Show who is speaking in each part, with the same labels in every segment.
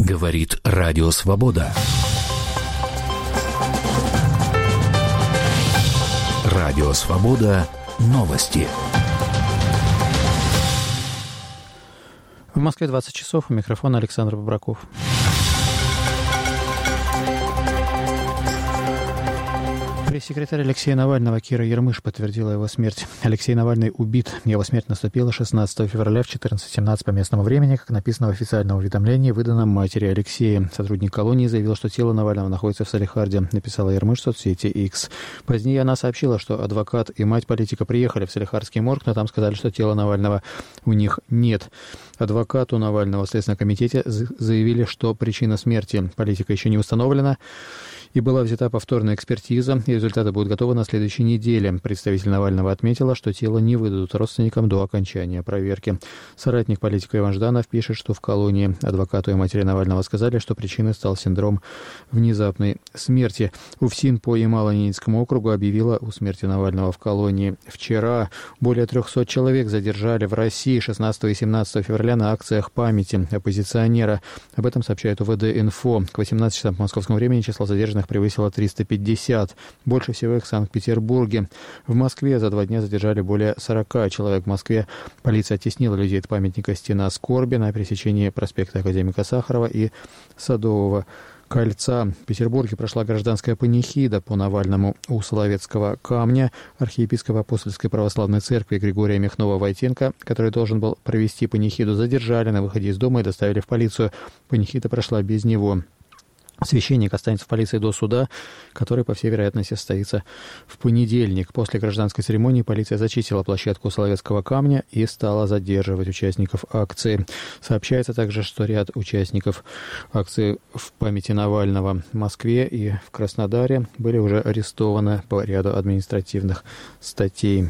Speaker 1: Говорит Радио Свобода. Радио Свобода. Новости.
Speaker 2: В Москве 20 часов. У микрофона Александр Бобраков. Пресс-секретарь Алексея Навального Кира Ермыш подтвердила его смерть. Алексей Навальный убит. Его смерть наступила 16 февраля в 14:17 по местному времени, как написано в официальном уведомлении, выданном матери Алексея. Сотрудник колонии заявил, что тело Навального находится в Салехарде, написала Ермыш в соцсети X. Позднее она сообщила, что адвокат и мать политика приехали в Салехардский морг, но там сказали, что тела Навального у них нет. Адвокату Навального в Следственном комитете заявили, что причина смерти политика еще не установлена, и была взята повторная экспертиза, и результаты будут готовы на следующей неделе. Представитель Навального отметила, что тело не выдадут родственникам до окончания проверки. Соратник политика Иван Жданов пишет, что в колонии адвокату и матери Навального сказали, что причиной стал синдром внезапной смерти. УФСИН по Ямало-Ненецкому округу объявила о смерти Навального в колонии. Вчера более 300 человек задержали в России 16 и 17 февраля на акциях памяти оппозиционера. Об этом сообщает УВД-Инфо. К 18 часам по московскому времени число задержанных превысило 350. Больше всего их в Санкт-Петербурге. В Москве за 2 дня задержали более 40 человек. В Москве полиция оттеснила людей от памятника «Стена скорби» на пересечении проспекта Академика Сахарова и Садового кольца. В Петербурге прошла гражданская панихида по Навальному у Соловецкого камня. Архиепископ Апостольской православной церкви Григория Михнова-Войтенко, который должен был провести панихиду, задержали на выходе из дома и доставили в полицию. Панихида прошла без него. Священник останется в полиции до суда, который, по всей вероятности, состоится в понедельник. После гражданской церемонии полиция зачистила площадку Соловецкого камня и стала задерживать участников акции. Сообщается также, что ряд участников акции в памяти Навального в Москве и в Краснодаре были уже арестованы по ряду административных статей.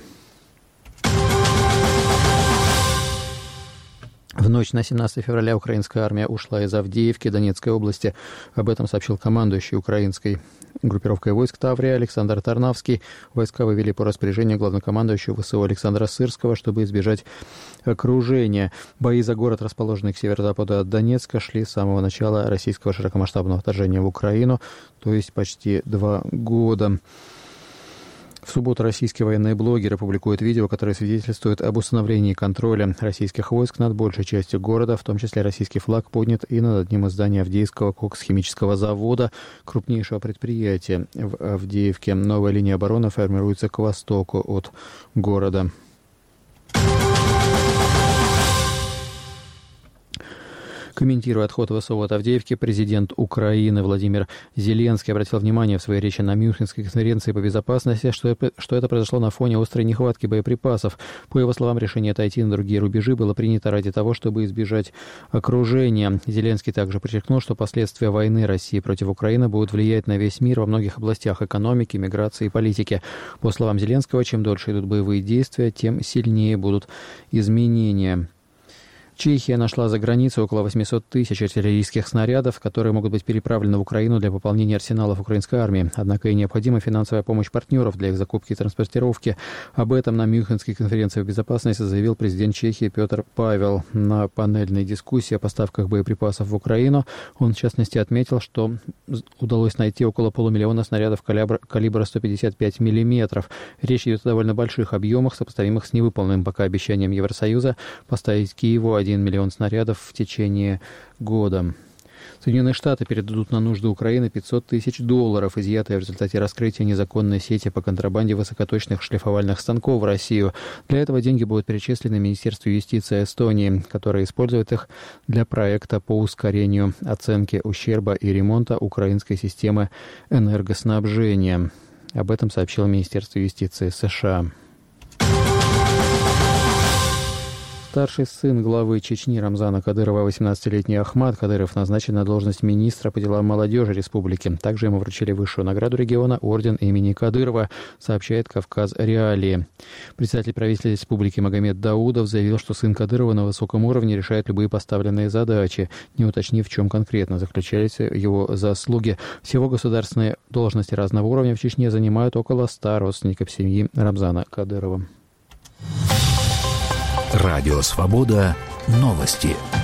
Speaker 2: В ночь на 17 февраля украинская армия ушла из Авдеевки Донецкой области. Об этом сообщил командующий украинской группировкой войск Таврия Александр Тарнавский. Войска вывели по распоряжению главнокомандующего ВСУ Александра Сырского, чтобы избежать окружения. Бои за город, расположенный к северо-западу от Донецка, шли с самого начала российского широкомасштабного вторжения в Украину, то есть почти 2 года. В субботу российские военные блогеры публикуют видео, которое свидетельствует об установлении контроля российских войск над большей частью города, в том числе российский флаг поднят и над одним из зданий Авдеевского кокс-химического завода, крупнейшего предприятия в Авдеевке. Новая линия обороны формируется к востоку от города. Комментируя отход ВСУ от Авдеевки, президент Украины Владимир Зеленский обратил внимание в своей речи на Мюнхенской конференции по безопасности, что это произошло на фоне острой нехватки боеприпасов. По его словам, решение отойти на другие рубежи было принято ради того, чтобы избежать окружения. Зеленский также подчеркнул, что последствия войны России против Украины будут влиять на весь мир во многих областях экономики, миграции и политики. По словам Зеленского, чем дольше идут боевые действия, тем сильнее будут изменения. Чехия нашла за границей около 800 тысяч артиллерийских снарядов, которые могут быть переправлены в Украину для пополнения арсеналов украинской армии. Однако и необходима финансовая помощь партнеров для их закупки и транспортировки. Об этом на Мюнхенской конференции по безопасности заявил президент Чехии Петр Павел. На панельной дискуссии о поставках боеприпасов в Украину он, в частности, отметил, что удалось найти около 500 000 снарядов калибра 155 мм. Речь идет о довольно больших объемах, сопоставимых с невыполненным пока обещанием Евросоюза поставить Киеву 1 миллион снарядов в течение года. Соединенные Штаты передадут на нужды Украины $500 тысяч, изъятые в результате раскрытия незаконной сети по контрабанде высокоточных шлифовальных станков в Россию. Для этого деньги будут перечислены Министерству юстиции Эстонии, которое использует их для проекта по ускорению оценки ущерба и ремонта украинской системы энергоснабжения. Об этом сообщило Министерство юстиции США. Старший сын главы Чечни Рамзана Кадырова, 18-летний Ахмад Кадыров, назначен на должность министра по делам молодежи республики. Также ему вручили высшую награду региона орден имени Кадырова, сообщает «Кавказ Реалии». Председатель правительства республики Магомед Даудов заявил, что сын Кадырова на высоком уровне решает любые поставленные задачи, не уточнив, в чем конкретно заключались его заслуги. Всего государственные должности разного уровня в Чечне занимают около 100 родственников семьи Рамзана Кадырова.
Speaker 1: Радио «Свобода». Новости.